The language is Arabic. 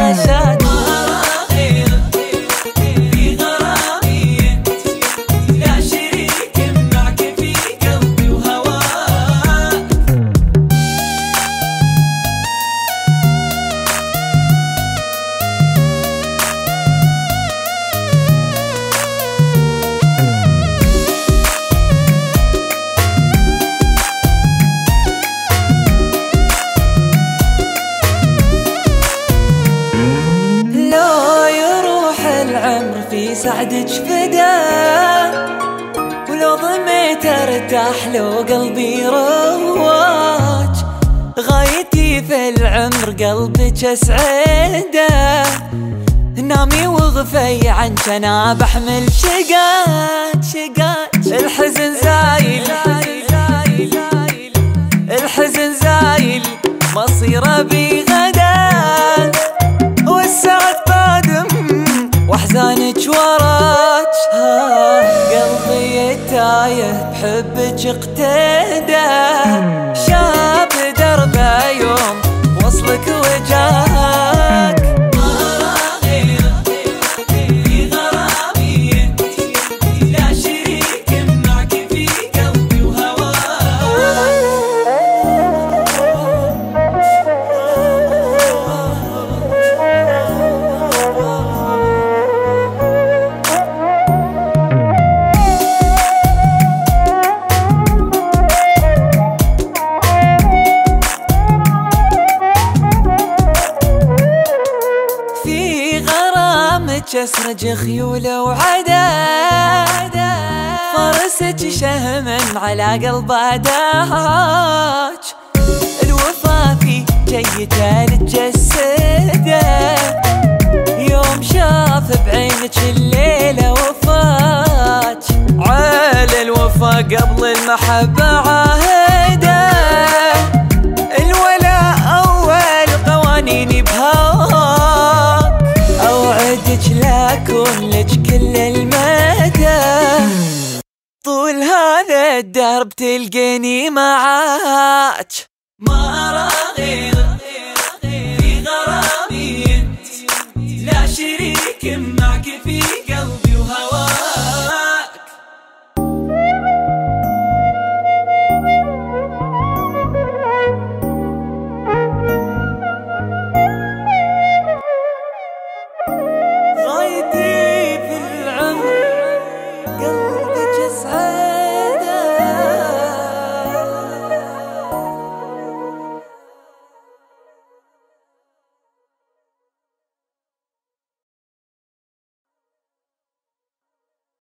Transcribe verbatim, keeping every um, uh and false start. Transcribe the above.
عاشت. في سعدك فدا، ولو ضميت ارتاح لو قلبي رواج. غايتي في العمر قلبك اسعده، نامي وغفي عنك انا بحمل شقات شقات. الحزن زايل الحزن زايل مصيره بغدا، والسعد قادم واحزانك وراك. قلبي تايه بحبك اقتدى، شاب دربه يوم وصلك وجاك. ما غير في غرامي انت، لا شريك معك في قلبي وهواك. اسرج خيوله وعدا، فرسك شهم على قلبه داج. الوفا في جيته لتجسده، يوم شاف بعينك الليله وفات. على الوفا قبل المحبه عاهده، الولاء اول قوانيني بهواك. اوعدك لاكون لك كل المدى، طول هذا الدرب تلقيني معاك. ما ارى غير